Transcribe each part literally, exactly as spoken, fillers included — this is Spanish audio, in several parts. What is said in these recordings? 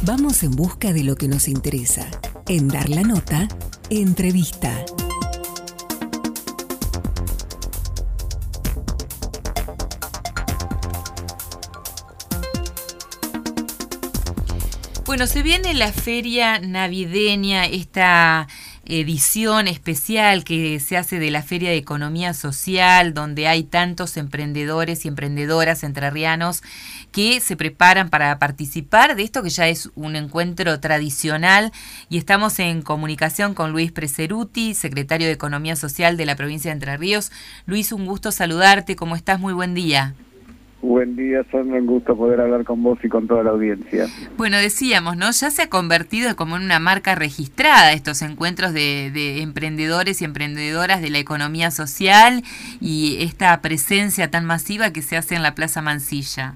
Vamos en busca de lo que nos interesa. En Dar la Nota, entrevista. Bueno, se viene la feria navideña, esta edición especial que se hace de la Feria de Economía Social, donde hay tantos emprendedores y emprendedoras entrerrianos que se preparan para participar de esto que ya es un encuentro tradicional, y estamos en comunicación con Luis Preseruti, secretario de Economía Social de la provincia de Entre Ríos. Luis, un gusto saludarte, ¿cómo estás? Muy buen día. Buen día, Sandra, un gusto poder hablar con vos y con toda la audiencia. Bueno, decíamos, ¿no? Ya se ha convertido como en una marca registrada estos encuentros de, de emprendedores y emprendedoras de la economía social y esta presencia tan masiva que se hace en la Plaza Mansilla.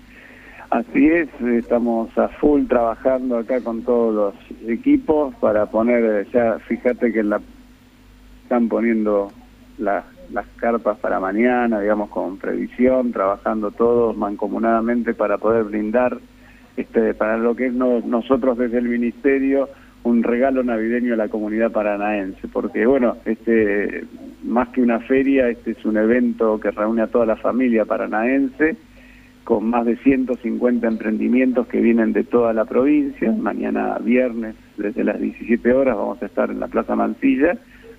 Así es, estamos a full trabajando acá con todos los equipos para poner, ya fíjate que la, están poniendo la... las carpas para mañana, digamos, con previsión, trabajando todos mancomunadamente para poder brindar, este, para lo que es no, nosotros desde el Ministerio, un regalo navideño a la comunidad paranaense, porque bueno, este, más que una feria, este es un evento que reúne a toda la familia paranaense, con más de ciento cincuenta emprendimientos que vienen de toda la provincia. Mañana viernes, desde las diecisiete horas, vamos a estar en la Plaza Mansilla,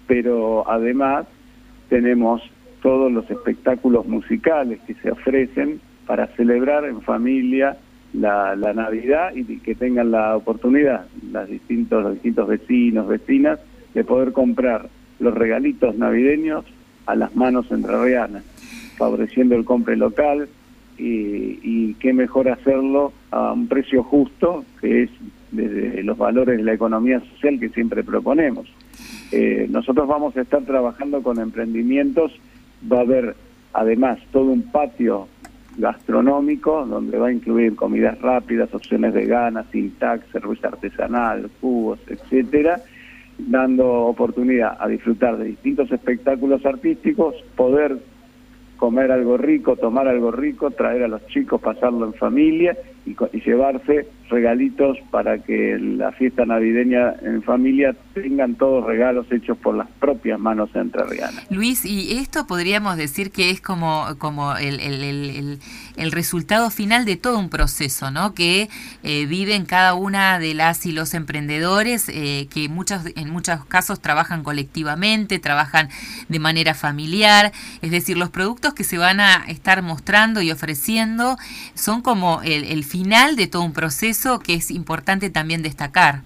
pero además tenemos todos los espectáculos musicales que se ofrecen para celebrar en familia la, la Navidad y que tengan la oportunidad, las distintos, los distintos vecinos, vecinas, de poder comprar los regalitos navideños a las manos entrerrianas, favoreciendo el compre local y, y qué mejor hacerlo a un precio justo, que es desde los valores de la economía social que siempre proponemos. Eh, nosotros vamos a estar trabajando con emprendimientos, va a haber además todo un patio gastronómico donde va a incluir comidas rápidas, opciones veganas, sin tax, cerveza artesanal, jugos, etcétera, dando oportunidad a disfrutar de distintos espectáculos artísticos, poder comer algo rico, tomar algo rico, traer a los chicos, pasarlo en familia y, y llevarse regalitos para que la fiesta navideña en familia tengan todos regalos hechos por las propias manos entrerrianas. Luis, y esto podríamos decir que es como, como el, el, el, el resultado final de todo un proceso, ¿no? Que eh, viven cada una de las y los emprendedores, eh, que muchas, en muchos casos trabajan colectivamente, trabajan de manera familiar, es decir, los productos que se van a estar mostrando y ofreciendo son como el, el final de todo un proceso que es importante también destacar.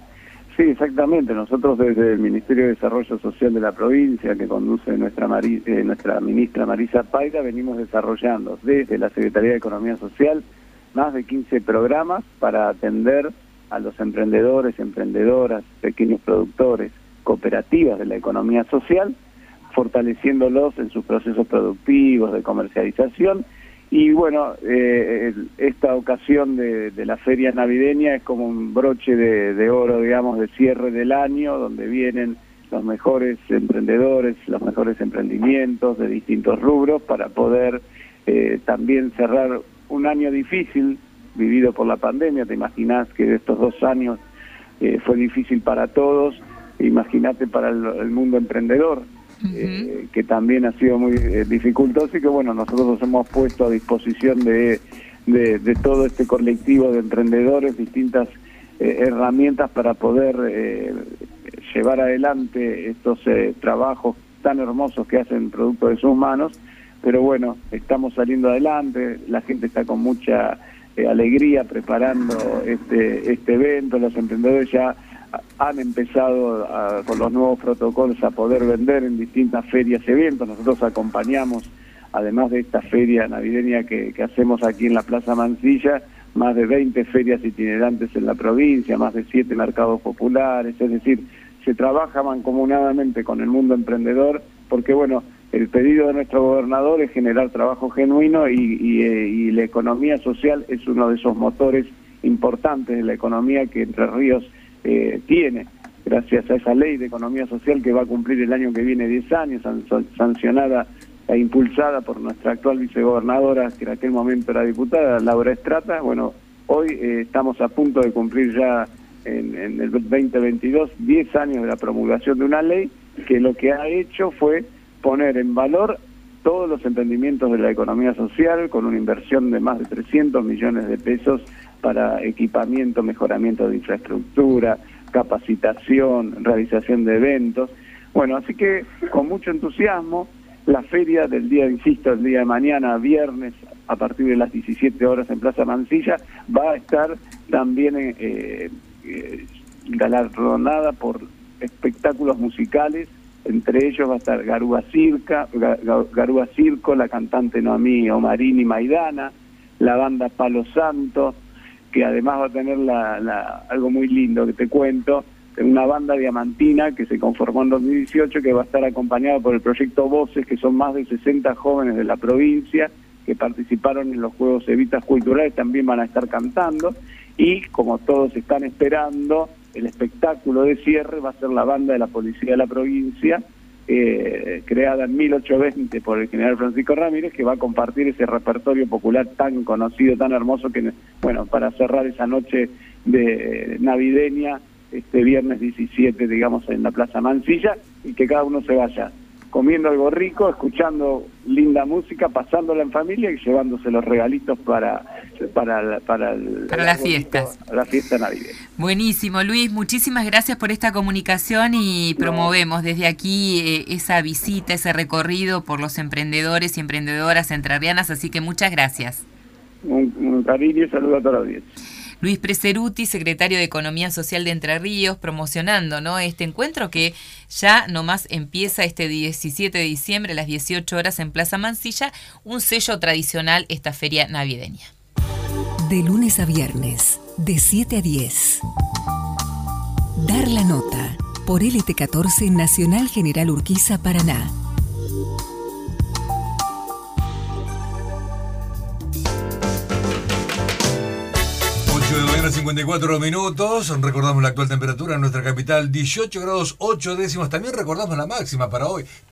Sí, exactamente. Nosotros desde el Ministerio de Desarrollo Social de la provincia, que conduce nuestra, Mari, eh, nuestra ministra Marisa Paira, venimos desarrollando desde la Secretaría de Economía Social más de quince programas para atender a los emprendedores, emprendedoras, pequeños productores, cooperativas de la economía social, fortaleciéndolos en sus procesos productivos de comercialización. Y bueno, eh, esta ocasión de, de la feria navideña es como un broche de, de oro, digamos, de cierre del año, donde vienen los mejores emprendedores, los mejores emprendimientos de distintos rubros para poder eh, también cerrar un año difícil vivido por la pandemia. Te imaginás que de estos dos años eh, fue difícil para todos, imagínate para el, el mundo emprendedor. Uh-huh. eh, que también ha sido muy eh, dificultoso y que bueno, nosotros nos hemos puesto a disposición de, de, de todo este colectivo de emprendedores distintas eh, herramientas para poder eh, llevar adelante estos eh, trabajos tan hermosos que hacen producto de sus manos, pero bueno, estamos saliendo adelante, la gente está con mucha eh, alegría preparando este, este evento, los emprendedores ya han empezado a, con los nuevos protocolos a poder vender en distintas ferias y eventos. Nosotros acompañamos, además de esta feria navideña que, que hacemos aquí en la Plaza Mansilla, más de veinte ferias itinerantes en la provincia, más de siete mercados populares, es decir, se trabaja mancomunadamente con el mundo emprendedor, porque bueno, el pedido de nuestro gobernador es generar trabajo genuino y, y, y la economía social es uno de esos motores importantes de la economía que Entre Ríos Eh, tiene, gracias a esa ley de economía social que va a cumplir el año que viene diez años, sancionada e impulsada por nuestra actual vicegobernadora, que en aquel momento era diputada, Laura Estrata. Bueno, Hoy eh, estamos a punto de cumplir ya en, en el veinte veintidós diez años de la promulgación de una ley que lo que ha hecho fue poner en valor todos los emprendimientos de la economía social con una inversión de más de trescientos millones de pesos para equipamiento, mejoramiento de infraestructura, capacitación, realización de eventos. Bueno, así que con mucho entusiasmo, la feria del día, insisto, el día de mañana, viernes, a partir de las diecisiete horas en Plaza Mansilla, va a estar también eh, eh, galardonada por espectáculos musicales. Entre ellos va a estar Garúa Circa, Garúa Circo, la cantante Noemí Omarini Maidana, la banda Palo Santo, que además va a tener la, la, algo muy lindo que te cuento, una banda diamantina que se conformó en dos mil dieciocho, que va a estar acompañada por el proyecto Voces, que son más de sesenta jóvenes de la provincia que participaron en los Juegos Evitas Culturales, también van a estar cantando, y como todos están esperando, el espectáculo de cierre va a ser la banda de la Policía de la Provincia, eh, creada en mil ochocientos veinte por el general Francisco Ramírez, que va a compartir ese repertorio popular tan conocido, tan hermoso, que, bueno, para cerrar esa noche de navideña, este viernes diecisiete, digamos, en la Plaza Mansilla, y que cada uno se vaya comiendo algo rico, escuchando linda música, pasándola en familia y llevándose los regalitos para para para, el, para el las fiestas, la fiesta navideña. Buenísimo, Luis, muchísimas gracias por esta comunicación y promovemos desde aquí eh, esa visita, ese recorrido por los emprendedores y emprendedoras entrerrianas, así que muchas gracias. Un, un cariño y saludo a toda la audiencia. Luis Preseruti, secretario de Economía Social de Entre Ríos, promocionando, ¿no?, este encuentro que ya nomás empieza este diecisiete de diciembre a las dieciocho horas en Plaza Mansilla, un sello tradicional esta feria navideña. De lunes a viernes, de siete a diez. Dar la nota, por L T catorce Nacional General Urquiza, Paraná. cincuenta y cuatro minutos, recordamos la actual temperatura en nuestra capital, dieciocho grados ocho décimas, también recordamos la máxima para hoy.